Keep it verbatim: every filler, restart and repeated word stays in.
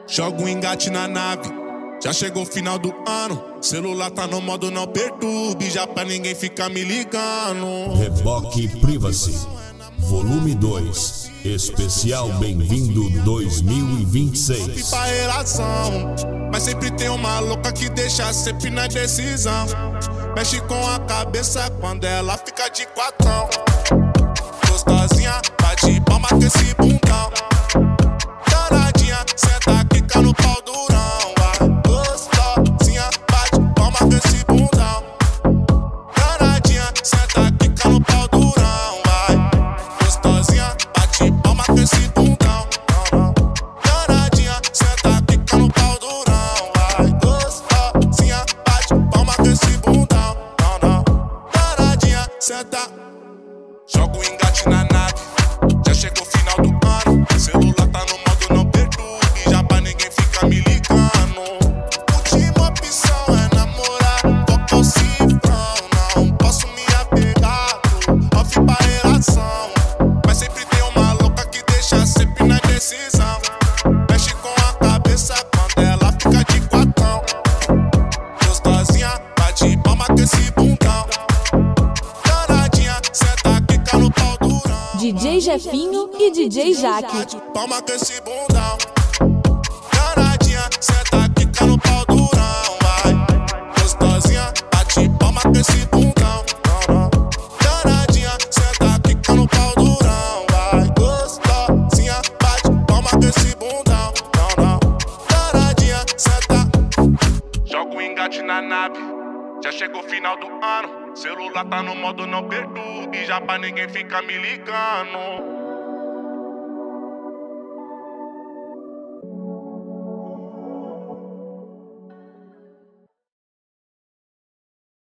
Joga um engate na nave, já chegou o final do ano. Celular tá no modo não perturbe, já pra ninguém ficar me ligando. Reboque Privacy, volume dois, especial Bem-vindo dois mil e vinte e seis. Pra relação, mas sempre tem uma louca que deixa sempre na decisão. Mexe com a cabeça quando ela fica de quatão. Gostosinha, bate palma com esse bundão. Danadinha, senta, quica no pau durão. Vai, gostosinha, bate palma com esse bundão. Danadinha, senta, quica no pau durão. Vai, gostosinha, bate palma com esse bundão. Danadinha, senta, quica no pau durão. Vai, gostosinha, bate palma com esse bundão. Danadinha, senta. Joga o engate na nave, já chegou o final do ano. Celular tá no modo não perturbe, já pra ninguém ficar me ligando. Última opção é namorar, toca o cifrão. Não posso me apegar, off pra relação. Mas sempre tem uma louca que deixa sempre na decisão. Mexe com a cabeça quando ela fica de quatão. Gostosinha, bate palma com esse bundão. Danadinha, senta, quica no pau durão. D J Jefinho e D J Jaque. Bate palma com esse bundão. Danadinha, senta, quica no pau durão. Vai, gostosinha, bate palma com esse bundão. Danadinha, senta, quica no pau durão. Vai, gostosinha, bate palma com esse bundão. Danadinha, senta. Joga o engate na nave, já chegou o final do ano. Celular tá no modo não perturbe, já pra ninguém ficar me ligando.